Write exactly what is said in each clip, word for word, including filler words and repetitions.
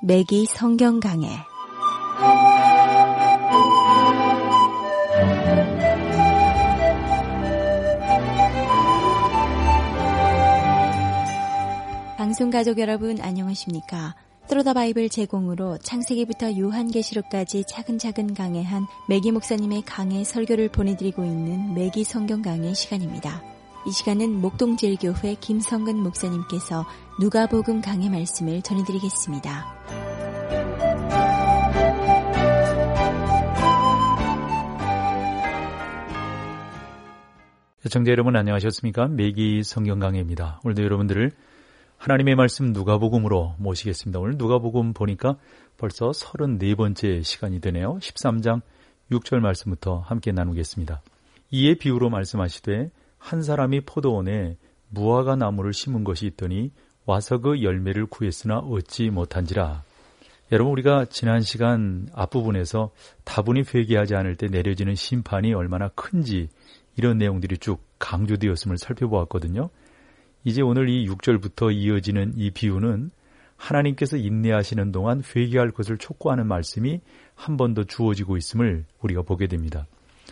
매기 성경 강해. 방송 가족 여러분 안녕하십니까? 트로더 바이블 제공으로 창세기부터 요한계시록까지 차근차근 강해한 매기 목사님의 강해 설교를 보내드리고 있는 매기 성경 강해 시간입니다. 이 시간은 목동제일교회 김성근 목사님께서 누가복음 강해 말씀을 전해드리겠습니다. 시청자 여러분 안녕하셨습니까? 매기 성경 강해입니다. 오늘도 여러분들을 하나님의 말씀 누가복음으로 모시겠습니다. 오늘 누가복음 보니까 벌써 서른네 번째 시간이 되네요. 십삼 장 육 절 말씀부터 함께 나누겠습니다. 이에 비유로 말씀하시되 한 사람이 포도원에 무화과 나무를 심은 것이 있더니 와서 그 열매를 구했으나 얻지 못한지라. 여러분, 우리가 지난 시간 앞부분에서 다분히 회개하지 않을 때 내려지는 심판이 얼마나 큰지 이런 내용들이 쭉 강조되었음을 살펴보았거든요. 이제 오늘 이 육 절부터 이어지는 이 비유는 하나님께서 인내하시는 동안 회개할 것을 촉구하는 말씀이 한 번 더 주어지고 있음을 우리가 보게 됩니다.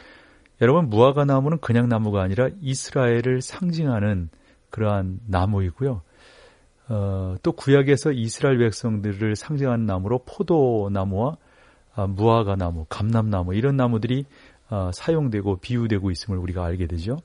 여러분, 무화과 나무는 그냥 나무가 아니라 이스라엘을 상징하는 그러한 나무이고요. 어, 또 구약에서 이스라엘 백성들을 상징하는 나무로 포도나무와 아, 무화과 나무, 감람나무 이런 나무들이 아, 사용되고 비유되고 있음을 우리가 알게 되죠.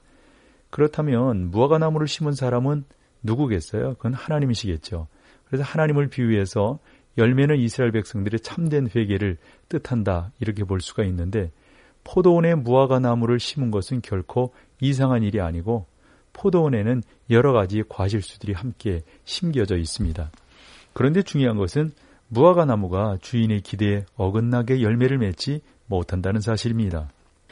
그렇다면 무화과 나무를 심은 사람은 누구겠어요? 그건 하나님이시겠죠. 그래서 하나님을 비유해서 열매는 이스라엘 백성들의 참된 회개를 뜻한다 이렇게 볼 수가 있는데, 포도원에 무화과 나무를 심은 것은 결코 이상한 일이 아니고 포도원에는 여러 가지 과실수들이 함께 심겨져 있습니다. 그런데 중요한 것은 무화과 나무가 주인의 기대에 어긋나게 열매를 맺지 못한다는 사실입니다.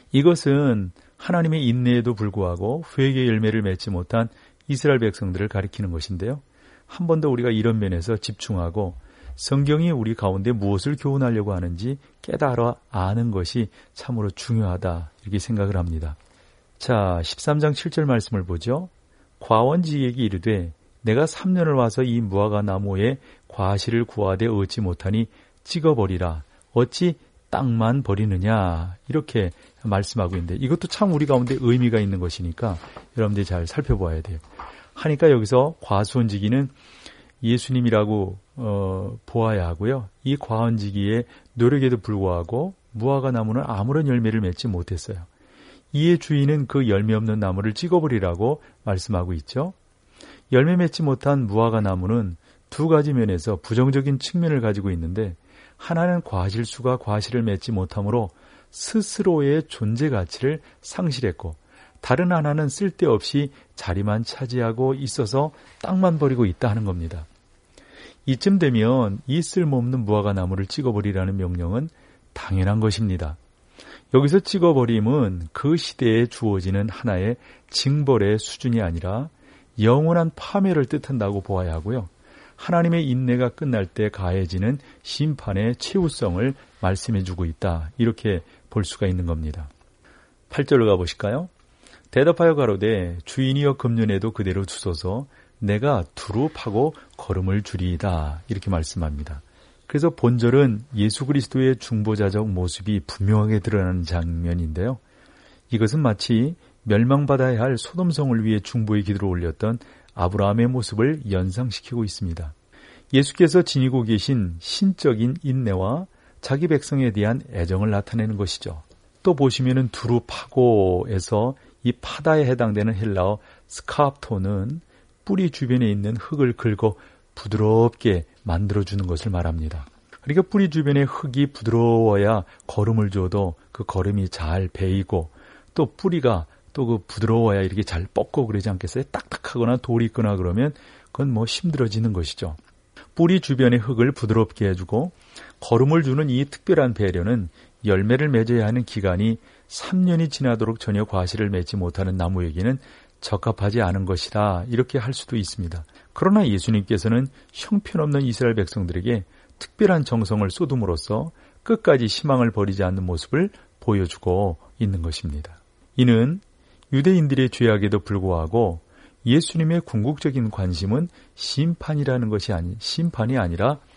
이것은 하나님의 인내에도 불구하고 회개의 열매를 맺지 못한 이스라엘 백성들을 가리키는 것인데요. 한 번 더 우리가 이런 면에서 집중하고 성경이 우리 가운데 무엇을 교훈하려고 하는지 깨달아 아는 것이 참으로 중요하다 이렇게 생각을 합니다. 자, 십삼 장 칠 절 말씀을 보죠. 과원지에게 이르되 내가 삼 년을 와서 이 무화과 나무에 과실을 구하되 얻지 못하니 찍어버리라. 어찌 땅만 버리느냐 이렇게 말씀하고 있는데, 이것도 참 우리 가운데 의미가 있는 것이니까 여러분들이 잘 살펴봐야 돼요. 하니까 여기서 과수원지기는 예수님이라고 어, 보아야 하고요. 이 과원지기의 노력에도 불구하고 무화과 나무는 아무런 열매를 맺지 못했어요. 이에 주인은 그 열매 없는 나무를 찍어버리라고 말씀하고 있죠. 열매 맺지 못한 무화과 나무는 두 가지 면에서 부정적인 측면을 가지고 있는데, 하나는 과실수가 과실을 맺지 못함으로 스스로의 존재 가치를 상실했고, 다른 하나는 쓸데없이 자리만 차지하고 있어서 땅만 버리고 있다 하는 겁니다. 이쯤 되면 이 쓸모없는 무화과 나무를 찍어버리라는 명령은 당연한 것입니다. 여기서 찍어버림은 그 시대에 주어지는 하나의 징벌의 수준이 아니라 영원한 파멸을 뜻한다고 보아야 하고요. 하나님의 인내가 끝날 때 가해지는 심판의 최후성을 말씀해주고 있다 이렇게 볼 수가 있는 겁니다. 팔 절로 가보실까요? 대답하여 가로되 주인이여 금년에도 그대로 두소서 내가 두루 파고 거름을 주리이다 이렇게 말씀합니다. 그래서 본절은 예수 그리스도의 중보자적 모습이 분명하게 드러나는 장면인데요. 이것은 마치 멸망받아야 할 소돔성을 위해 중보의 기도를 올렸던 아브라함의 모습을 연상시키고 있습니다. 예수께서 지니고 계신 신적인 인내와 자기 백성에 대한 애정을 나타내는 것이죠. 또 보시면은 두루 파고에서 이 파다에 해당되는 헬라어 스카프토는 뿌리 주변에 있는 흙을 긁어 부드럽게 만들어주는 것을 말합니다. 그러니까 뿌리 주변의 흙이 부드러워야 거름을 줘도 그 거름이 잘 베이고, 또 뿌리가 또 그 부드러워야 이렇게 잘 뻗고 그러지 않겠어요? 딱딱하거나 돌이 있거나 그러면 그건 뭐 힘들어지는 것이죠. 뿌리 주변의 흙을 부드럽게 해주고 거름을 주는 이 특별한 배려는 열매를 맺어야 하는 기간이 삼 년이 지나도록 전혀 과실을 맺지 못하는 나무에게는 적합하지 않은 것이다 이렇게 할 수도 있습니다. 그러나 예수님께서는 형편없는 이스라엘 백성들에게 특별한 정성을 쏟음으로써 끝까지 희망을 버리지 않는 모습을 보여주고 있는 것입니다. 이는 유대인들의 죄악에도 불구하고 예수님의 궁극적인 관심은 심판이라는 것이 아니, 심판이 아니라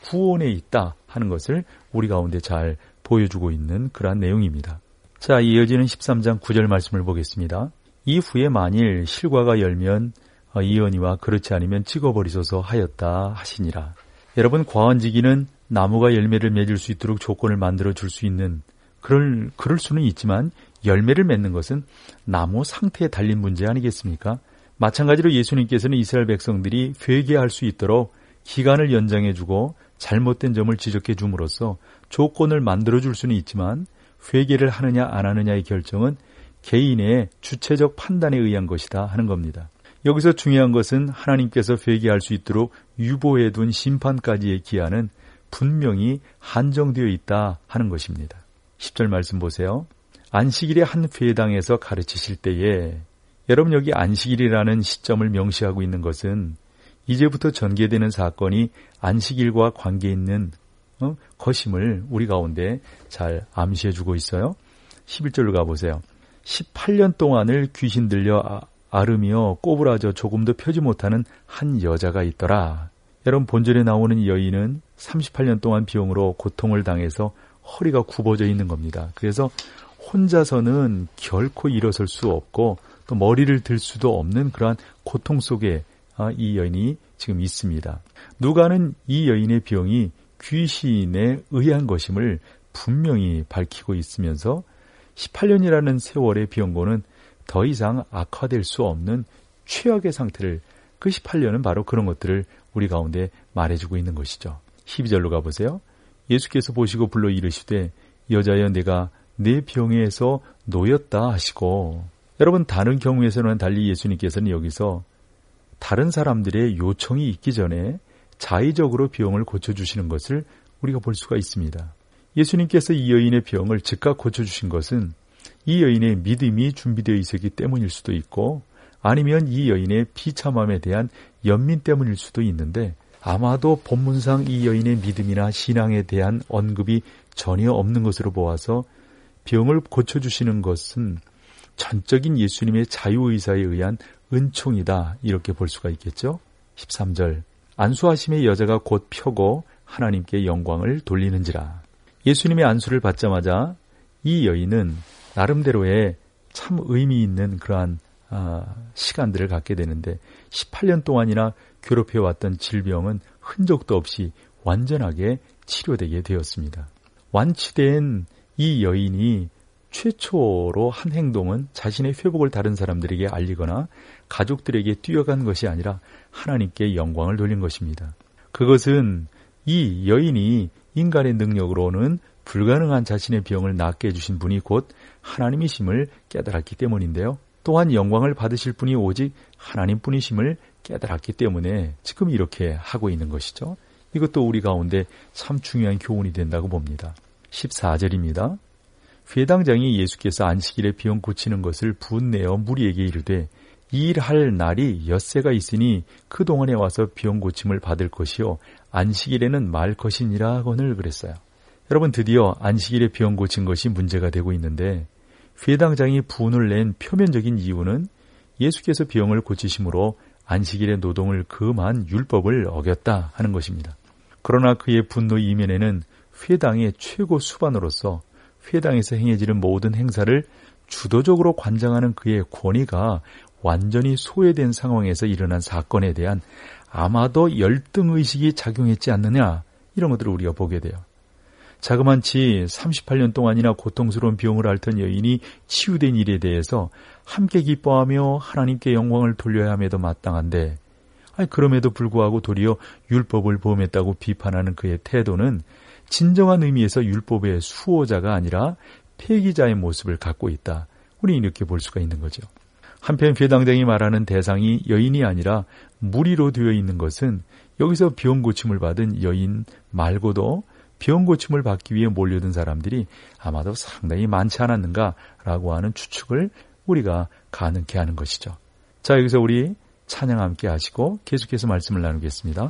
구원에 있다 하는 것을 우리 가운데 잘 보여주고 있는 그러한 내용입니다. 자, 이어지는 십삼 장 구 절 말씀을 보겠습니다. 이후에 만일 실과가 열면 이언이와 그렇지 않으면 찍어버리소서 하였다 하시니라. 여러분, 과언지기는 나무가 열매를 맺을 수 있도록 조건을 만들어 줄 수 있는 그럴, 그럴 수는 있지만 열매를 맺는 것은 나무 상태에 달린 문제 아니겠습니까? 마찬가지로 예수님께서는 이스라엘 백성들이 회개할 수 있도록 기간을 연장해주고 잘못된 점을 지적해 줌으로써 조건을 만들어 줄 수는 있지만 회개를 하느냐 안 하느냐의 결정은 개인의 주체적 판단에 의한 것이다 하는 겁니다. 여기서 중요한 것은 하나님께서 회개할 수 있도록 유보해 둔 심판까지의 기한은 분명히 한정되어 있다 하는 것입니다. 십 절 말씀 보세요. 안식일에 한 회당에서 가르치실 때에, 여러분 여기 안식일이라는 시점을 명시하고 있는 것은 이제부터 전개되는 사건이 안식일과 관계 있는 어? 것임을 우리 가운데 잘 암시해주고 있어요. 십일 절로 가보세요. 십팔 년 동안을 귀신 들려 아, 앓으며 꼬부라져 조금도 펴지 못하는 한 여자가 있더라. 여러분, 본절에 나오는 이 여인은 삼십팔 년 동안 병으로 고통을 당해서 허리가 굽어져 있는 겁니다. 그래서 혼자서는 결코 일어설 수 없고 또 머리를 들 수도 없는 그러한 고통 속에 이 여인이 지금 있습니다. 누가는 이 여인의 병이 귀신에 의한 것임을 분명히 밝히고 있으면서 십팔 년이라는 세월의 병고는 더 이상 악화될 수 없는 최악의 상태를, 그 십팔 년은 바로 그런 것들을 우리 가운데 말해주고 있는 것이죠. 십이 절로 가보세요. 예수께서 보시고 불러 이르시되 여자여 내가 내 병에서 놓였다 하시고, 여러분 다른 경우에서는 달리 예수님께서는 여기서 다른 사람들의 요청이 있기 전에 자의적으로 병을 고쳐주시는 것을 우리가 볼 수가 있습니다. 예수님께서 이 여인의 병을 즉각 고쳐주신 것은 이 여인의 믿음이 준비되어 있었기 때문일 수도 있고, 아니면 이 여인의 비참함에 대한 연민 때문일 수도 있는데, 아마도 본문상 이 여인의 믿음이나 신앙에 대한 언급이 전혀 없는 것으로 보아서 병을 고쳐주시는 것은 전적인 예수님의 자유의사에 의한 은총이다, 이렇게 볼 수가 있겠죠. 십삼 절 안수하심의 여자가 곧 펴고 하나님께 영광을 돌리는지라. 예수님의 안수를 받자마자 이 여인은 나름대로의 참 의미 있는 그러한 아, 시간들을 갖게 되는데, 십팔 년 동안이나 괴롭혀왔던 질병은 흔적도 없이 완전하게 치료되게 되었습니다. 완치된 이 여인이 최초로 한 행동은 자신의 회복을 다른 사람들에게 알리거나 가족들에게 뛰어간 것이 아니라 하나님께 영광을 돌린 것입니다. 그것은 이 여인이 인간의 능력으로는 불가능한 자신의 병을 낫게 해주신 분이 곧 하나님이심을 깨달았기 때문인데요. 또한 영광을 받으실 분이 오직 하나님뿐이심을 깨달았기 때문에 지금 이렇게 하고 있는 것이죠. 이것도 우리 가운데 참 중요한 교훈이 된다고 봅니다. 십사 절입니다. 회당장이 예수께서 안식일에 병 고치는 것을 분내어 무리에게 이르되 이 일할 날이 엿새가 있으니 그동안에 와서 병 고침을 받을 것이요 안식일에는 말 것이니라 하거늘 그랬어요. 여러분, 드디어 안식일에 병 고친 것이 문제가 되고 있는데, 회당장이 분을 낸 표면적인 이유는 예수께서 병을 고치심으로 안식일의 노동을 금한 율법을 어겼다 하는 것입니다. 그러나 그의 분노 이면에는 회당의 최고 수반으로서 회당에서 행해지는 모든 행사를 주도적으로 관장하는 그의 권위가 완전히 소외된 상황에서 일어난 사건에 대한 아마도 열등의식이 작용했지 않느냐, 이런 것들을 우리가 보게 돼요. 자그만치 삼십팔 년 동안이나 고통스러운 병을 앓던 여인이 치유된 일에 대해서 함께 기뻐하며 하나님께 영광을 돌려야 함에도 마땅한데, 아니 그럼에도 불구하고 도리어 율법을 범했다고 비판하는 그의 태도는 진정한 의미에서 율법의 수호자가 아니라 폐기자의 모습을 갖고 있다. 우리 이렇게 볼 수가 있는 거죠. 한편 회당장이 말하는 대상이 여인이 아니라 무리로 되어 있는 것은 여기서 병 고침을 받은 여인 말고도 병 고침을 받기 위해 몰려든 사람들이 아마도 상당히 많지 않았는가라고 하는 추측을 우리가 가능케 하는 것이죠. 자, 여기서 우리 찬양 함께 하시고 계속해서 말씀을 나누겠습니다.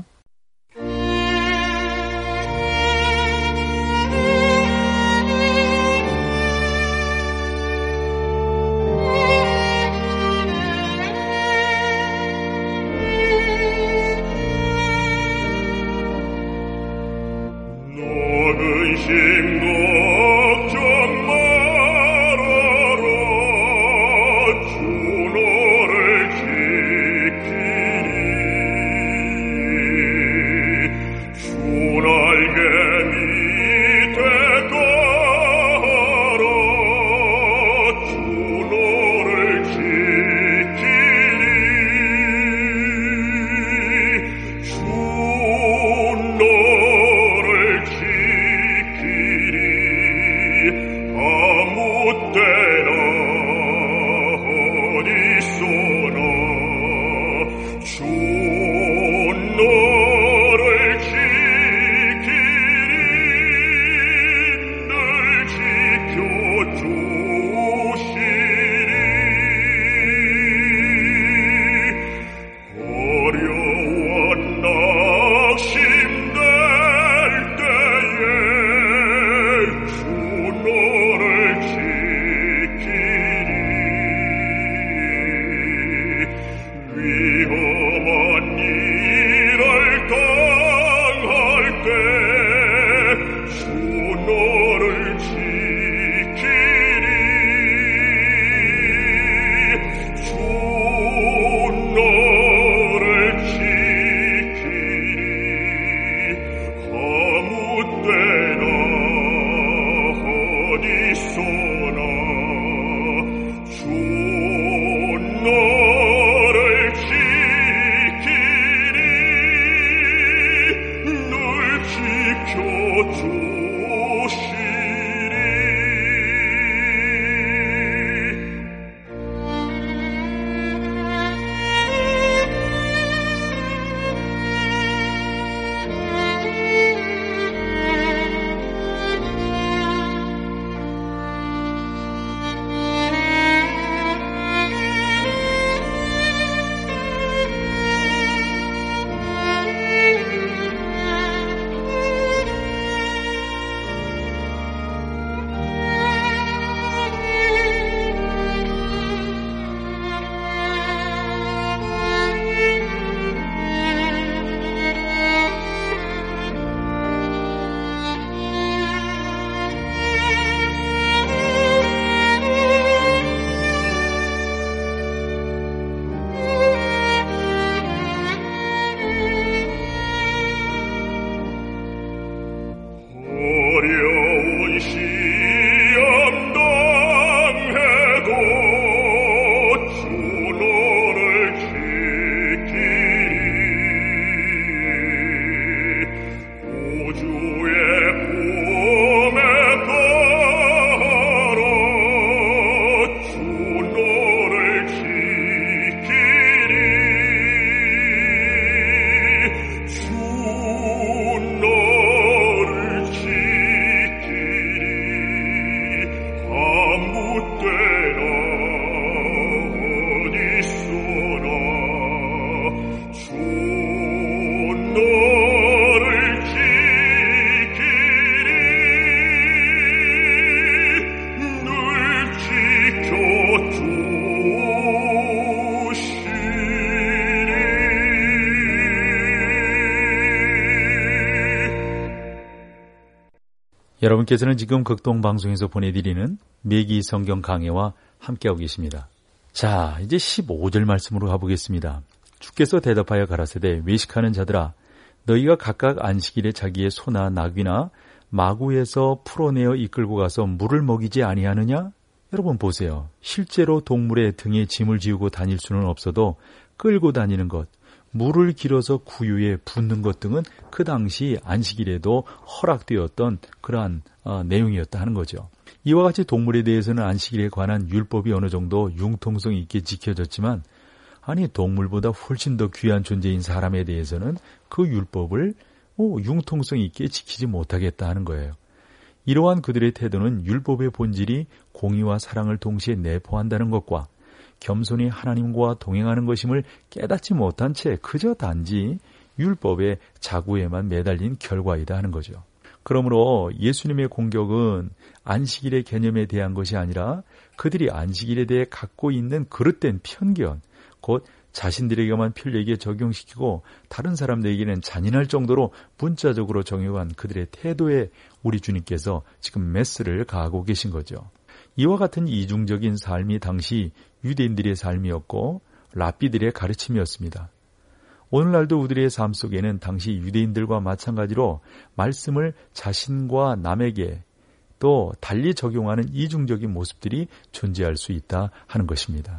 여러분께서는 지금 극동방송에서 보내드리는 매기 성경 강해와 함께하고 계십니다. 자, 이제 십오 절 말씀으로 가보겠습니다. 주께서 대답하여 가라사대 외식하는 자들아 너희가 각각 안식일에 자기의 소나 나귀나 마구에서 풀어내어 이끌고 가서 물을 먹이지 아니하느냐? 여러분 보세요. 실제로 동물의 등에 짐을 지우고 다닐 수는 없어도 끌고 다니는 것, 물을 길어서 구유에 붓는 것 등은 그 당시 안식일에도 허락되었던 그러한 어, 내용이었다 하는 거죠. 이와 같이 동물에 대해서는 안식일에 관한 율법이 어느 정도 융통성 있게 지켜졌지만 아니 동물보다 훨씬 더 귀한 존재인 사람에 대해서는 그 율법을 오, 융통성 있게 지키지 못하겠다 하는 거예요. 이러한 그들의 태도는 율법의 본질이 공의와 사랑을 동시에 내포한다는 것과 겸손히 하나님과 동행하는 것임을 깨닫지 못한 채 그저 단지 율법의 자구에만 매달린 결과이다 하는 거죠. 그러므로 예수님의 공격은 안식일의 개념에 대한 것이 아니라 그들이 안식일에 대해 갖고 있는 그릇된 편견, 곧 자신들에게만 편리하게 적용시키고 다른 사람들에게는 잔인할 정도로 문자적으로 정의한 그들의 태도에 우리 주님께서 지금 메스를 가하고 계신 거죠. 이와 같은 이중적인 삶이 당시 유대인들의 삶이었고 랍비들의 가르침이었습니다. 오늘날도 우리의 삶 속에는 당시 유대인들과 마찬가지로 말씀을 자신과 남에게 또 달리 적용하는 이중적인 모습들이 존재할 수 있다 하는 것입니다.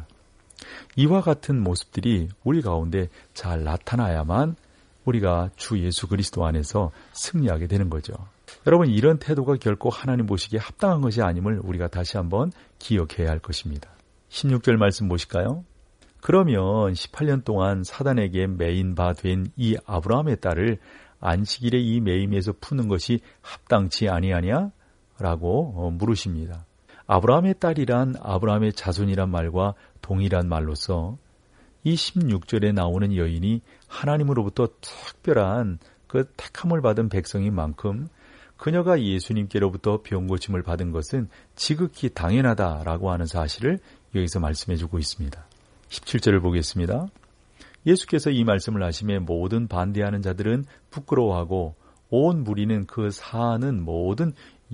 이와 같은 모습들이 우리 가운데 잘 나타나야만 우리가 주 예수 그리스도 안에서 승리하게 되는 거죠. 여러분 이런 태도가 결코 하나님 보시기에 합당한 것이 아님을 우리가 다시 한번 기억해야 할 것입니다. 십육 절 말씀 보실까요? 그러면 십팔 년 동안 사단에게 매인 바 된 이 아브라함의 딸을 안식일에 이 매임에서 푸는 것이 합당치 아니하냐? 라고 물으십니다. 아브라함의 딸이란 아브라함의 자손이란 말과 동일한 말로서 이 십육 절에 나오는 여인이 하나님으로부터 특별한 그 택함을 받은 백성인 만큼 그녀가 예수님께로부터 병고침을 받은 것은 지극히 당연하다라고 하는 사실을 여기서 말씀해주고 있습니다. 십칠 절을 보겠습니다. 예수께서 이 말씀을 하시며 모든 반대하는 자들은 부끄러워하고 온 무리는 그 사하는 모든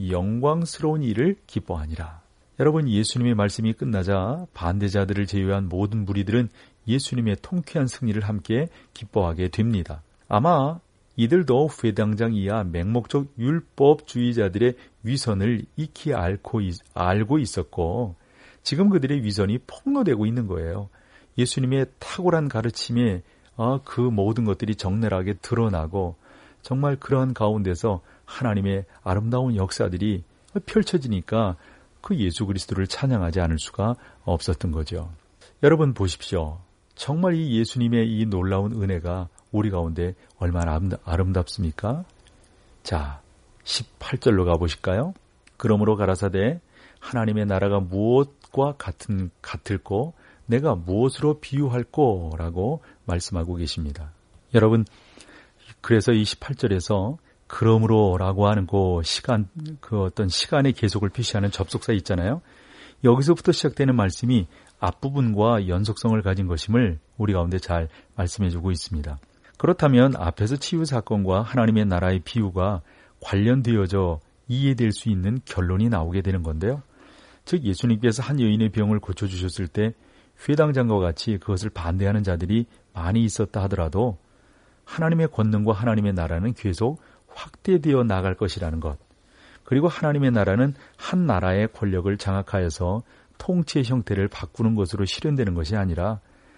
영광스러운 일을 기뻐하니라. 여러분 예수님의 말씀이 끝나자 반대자들을 제외한 모든 무리들은 예수님의 통쾌한 승리를 함께 기뻐하게 됩니다. 아마 이들도 회당장 이하 맹목적 율법주의자들의 위선을 익히 앓고, 알고 있었고 지금 그들의 위선이 폭로되고 있는 거예요. 예수님의 탁월한 가르침에 그 모든 것들이 적나라하게 드러나고 정말 그러한 가운데서 하나님의 아름다운 역사들이 펼쳐지니까 그 예수 그리스도를 찬양하지 않을 수가 없었던 거죠. 여러분 보십시오. 정말 이 예수님의 이 놀라운 은혜가 우리 가운데 얼마나 아름답습니까? 자, 십팔 절로 가보실까요? 그러므로 가라사대 하나님의 나라가 무엇과 같은, 같을꼬 내가 무엇으로 비유할꼬 라고 말씀하고 계십니다. 여러분 그래서 이 십팔 절에서 그러므로 라고 하는 그 시간, 그 어떤 시간의 계속을 표시하는 접속사 있잖아요. 여기서부터 시작되는 말씀이 앞부분과 연속성을 가진 것임을 우리 가운데 잘 말씀해주고 있습니다. 그렇다면 앞에서 치유 사건과 하나님의 나라의 비유가 관련되어져 이해될 수 있는 결론이 나오게 되는 건데요. 즉 예수님께서 한 여인의 병을 고쳐주셨을 때 회당장과 같이 그것을 반대하는 자들이 많이 있었다 하더라도 하나님의 권능과 하나님의 나라는 계속 확대되어 나갈 것이라는 것, 그리고 하나님의 나라는 한 나라의 권력을 장악하여서 통치의 형태를 바꾸는 것으로 실현되는 것이 아니라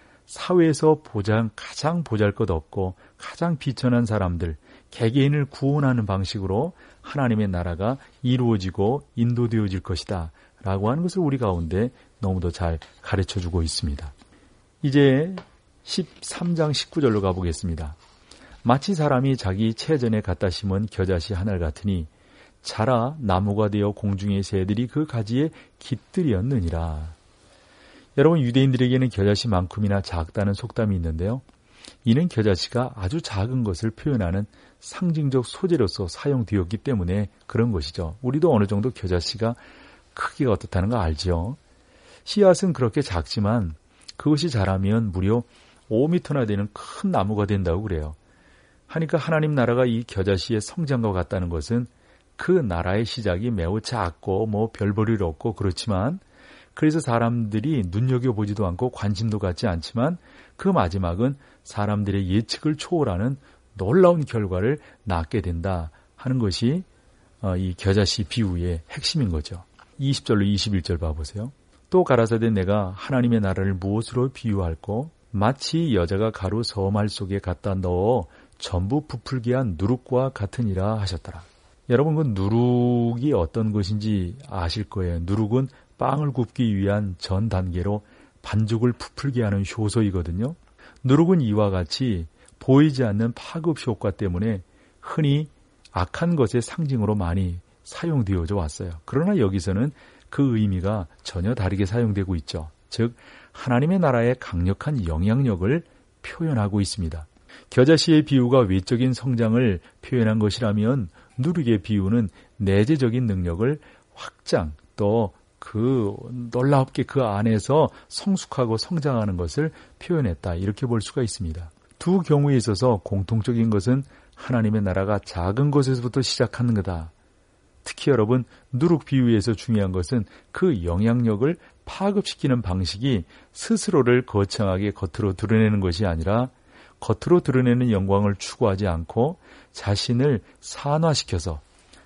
사회에서 보장, 가장 보잘것없고 가장 비천한 사람들, 개개인을 구원하는 방식으로 하나님의 나라가 이루어지고 인도되어질 것이다 라고 하는 것을 우리 가운데 너무도 잘 가르쳐주고 있습니다. 이제 십삼 장 십구 절로 가보겠습니다. 마치 사람이 자기 채전에 갖다 심은 겨자씨 하늘 같으니 자라 나무가 되어 공중의 새들이 그 가지에 깃들이었느니라. 여러분 유대인들에게는 겨자씨만큼이나 작다는 속담이 있는데요. 이는 겨자씨가 아주 작은 것을 표현하는 상징적 소재로서 사용되었기 때문에 그런 것이죠. 우리도 어느 정도 겨자씨가 크기가 어떻다는 거 알죠. 씨앗은 그렇게 작지만 그것이 자라면 무려 오 미터나 되는 큰 나무가 된다고 그래요. 하니까 하나님 나라가 이 겨자씨의 성장과 같다는 것은 그 나라의 시작이 매우 작고 뭐 별 볼 일 없고 그렇지만 그래서 사람들이 눈여겨보지도 않고 관심도 갖지 않지만 그 마지막은 사람들의 예측을 초월하는 놀라운 결과를 낳게 된다 하는 것이 이 겨자씨 비유의 핵심인 거죠. 이십 절로 이십일 절 봐보세요. 또 가라사대 내가 하나님의 나라를 무엇으로 비유할꼬? 마치 여자가 가루 서말 속에 갖다 넣어 전부 부풀게 한 누룩과 같으니라 하셨더라. 여러분 그 누룩이 어떤 것인지 아실 거예요. 누룩은 빵을 굽기 위한 전 단계로 반죽을 부풀게 하는 효소이거든요. 누룩은 이와 같이 보이지 않는 파급 효과 때문에 흔히 악한 것의 상징으로 많이 사용되어져 왔어요. 그러나 여기서는 그 의미가 전혀 다르게 사용되고 있죠. 즉 하나님의 나라의 강력한 영향력을 표현하고 있습니다. 겨자씨의 비유가 외적인 성장을 표현한 것이라면 누룩의 비유는 내재적인 능력을 확장 또 그 놀랍게 그 안에서 성숙하고 성장하는 것을 표현했다. 이렇게 볼 수가 있습니다. 두 경우에 있어서 공통적인 것은 하나님의 나라가 작은 것에서부터 시작하는 거다. 특히 여러분 누룩 비유에서 중요한 것은 그 영향력을 파급시키는 방식이 스스로를 거창하게 겉으로 드러내는 것이 아니라 겉으로 드러내는 영광을 추구하지 않고 자신을 산화시켜서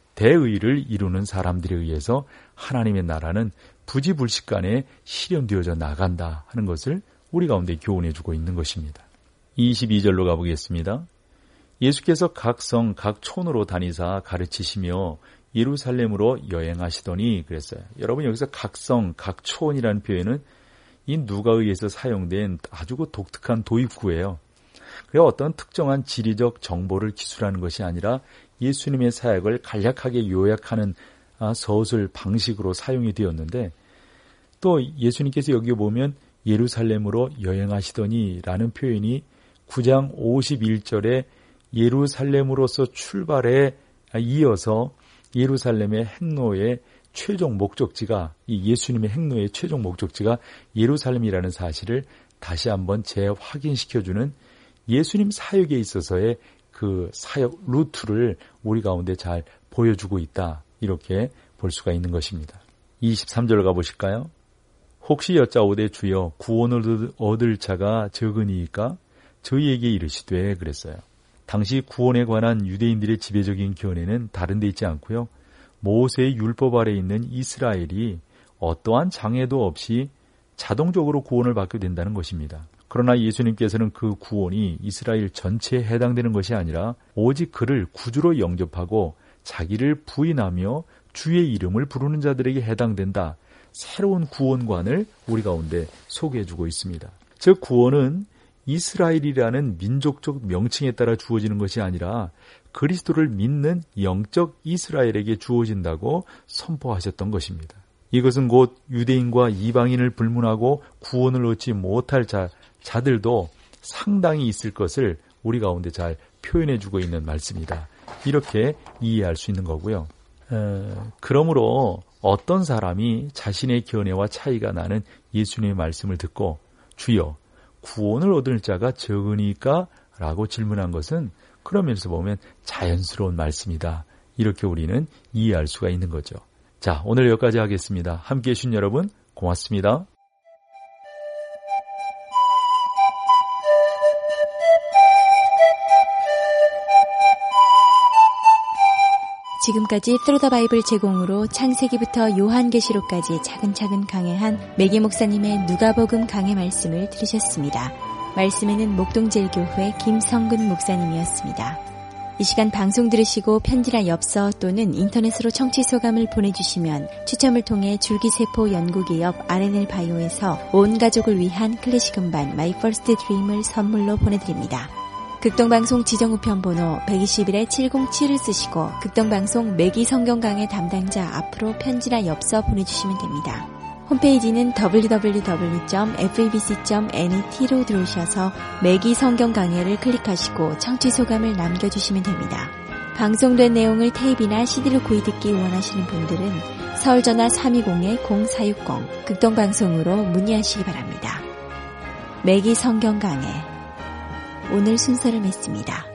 대의를 이루는 사람들에 의해서 하나님의 나라는 부지불식간에 실현되어져 나간다 하는 것을 우리 가운데 교훈해주고 있는 것입니다. 이십이 절로 가보겠습니다. 예수께서 각 성, 각 촌으로 다니사 가르치시며 예루살렘으로 여행하시더니 그랬어요. 여러분 여기서 각 성, 각 촌이라는 표현은 이 누가에 의해서 사용된 아주 독특한 도입구예요. 그래서 어떤 특정한 지리적 정보를 기술하는 것이 아니라 예수님의 사역을 간략하게 요약하는 서술 방식으로 사용이 되었는데 또 예수님께서 여기 보면 예루살렘으로 여행하시더니 라는 표현이 구 장 오십일 절에 예루살렘으로서 출발에 이어서 예루살렘의 행로의 최종 목적지가 이 예수님의 행로의 최종 목적지가 예루살렘이라는 사실을 다시 한번 재확인시켜주는 예수님 사역에 있어서의 그 사역 루트를 우리 가운데 잘 보여주고 있다. 이렇게 볼 수가 있는 것입니다. 이십삼 절 가보실까요? 혹시 여짜오되 주여 구원을 얻을 자가 적으니이까 저희에게 이르시되 그랬어요. 당시 구원에 관한 유대인들의 지배적인 견해는 다른 데 있지 않고요. 모세의 율법 아래 있는 이스라엘이 어떠한 장애도 없이 자동적으로 구원을 받게 된다는 것입니다. 그러나 예수님께서는 그 구원이 이스라엘 전체에 해당되는 것이 아니라 오직 그를 구주로 영접하고 자기를 부인하며 주의 이름을 부르는 자들에게 해당된다. 새로운 구원관을 우리 가운데 소개해주고 있습니다. 즉 구원은 이스라엘이라는 민족적 명칭에 따라 주어지는 것이 아니라 그리스도를 믿는 영적 이스라엘에게 주어진다고 선포하셨던 것입니다. 이것은 곧 유대인과 이방인을 불문하고 구원을 얻지 못할 자, 자들도 상당히 있을 것을 우리 가운데 잘 표현해주고 있는 말씀이다. 이렇게 이해할 수 있는 거고요. 에, 그러므로 어떤 사람이 자신의 견해와 차이가 나는 예수님의 말씀을 듣고 주여 구원을 얻을 자가 적으니까 라고 질문한 것은 그런 면에서 보면 자연스러운 말씀이다. 이렇게 우리는 이해할 수가 있는 거죠. 자, 오늘 여기까지 하겠습니다. 함께해 주신 여러분 고맙습니다. 지금까지 스루 더 바이블 제공으로 창세기부터 요한계시록까지 차근차근 강해한 매기 목사님의 누가복음 강해 말씀을 들으셨습니다. 말씀에는 목동제일교회 김성근 목사님이었습니다. 이 시간 방송 들으시고 편지나 엽서 또는 인터넷으로 청취 소감을 보내주시면 추첨을 통해 줄기세포 연구기업 알엔엘 바이오에서 온 가족을 위한 클래식 음반 마이 퍼스트 드림을 선물로 보내드립니다. 극동방송 지정우편 번호 백이십일 칠공칠을 쓰시고 극동방송 매기 성경 강해 담당자 앞으로 편지나 엽서 보내주시면 됩니다. 홈페이지는 더블유 더블유 더블유 점 에프이비씨 점 넷으로 들어오셔서 매기 성경 강해를 클릭하시고 청취 소감을 남겨주시면 됩니다. 방송된 내용을 테이프나 씨디로 구입듣기 원하시는 분들은 서울전화 삼이공 공사육공 극동방송으로 문의하시기 바랍니다. 매기 성경 강해 오늘 순서를 맺습니다.